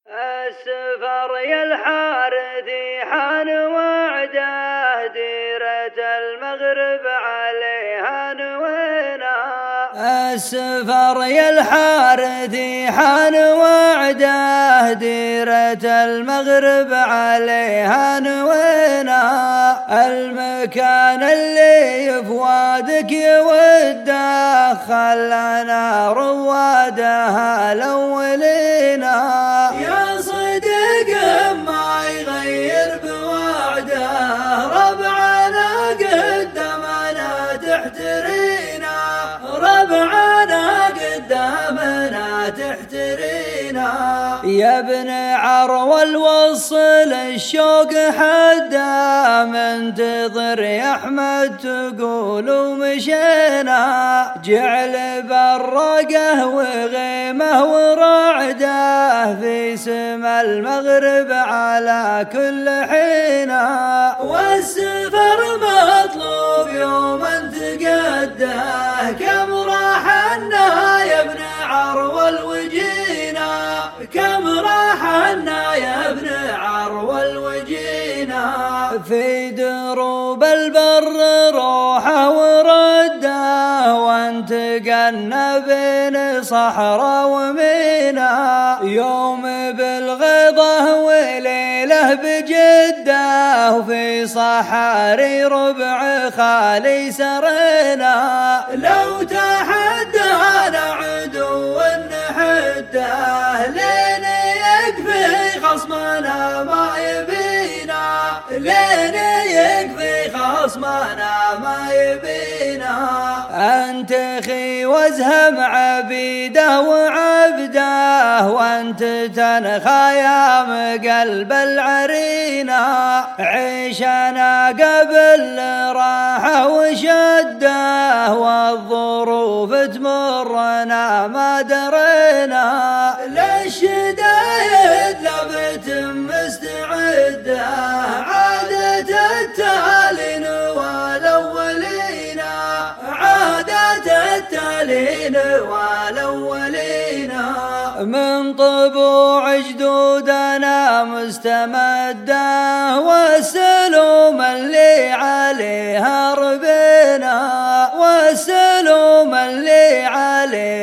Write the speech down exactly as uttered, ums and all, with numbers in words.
السفر يا الحارثي حان وعده، ديرة المغرب عليها نوينا. السفر يا الحارثي حان وعده، ديرة المغرب عليها نوينا. المكان اللي يفوادك يوده، خلنا روادها الأولينا. يا صديق ما يغير بوعده، ربعنا قدامنا تحترينا، ربعنا قدامنا تحترينا. يا ابن عروة الوصل الشوق حده، منتظر يا احمد تقول ومشينا. جعل برقه وغيمه ورعده، في سما المغرب على كل حين. والسفر مطلوب يوم تقده، كم راحنا يا ابن عروة الوجينا، كم راحنا يا ابن عروة الوجينا. في دروب البر روحه ورده، وانتقلنا بين صحراء ومينا. يوم بالغيضة وليله بجده، وفي صحاري ربع خالي سرينا. لو تحدانا عدو نحده، لين يكفي خصمنا ما يبينا، لين يكفي خصمنا ما يبينا. أنت خي وازهم عبيده وعبده، وانت تنخى يا مقلب العرينا. عيشنا قبل راحه وشده، والظروف تمرنا ما درينا. للشدايد لابت مستعده، عادة التالين والأولين، عادة التالين والأولين. من طبوع جدودنا مستمده، والسلوم اللي عليها ربينا، والسلوم اللي عليها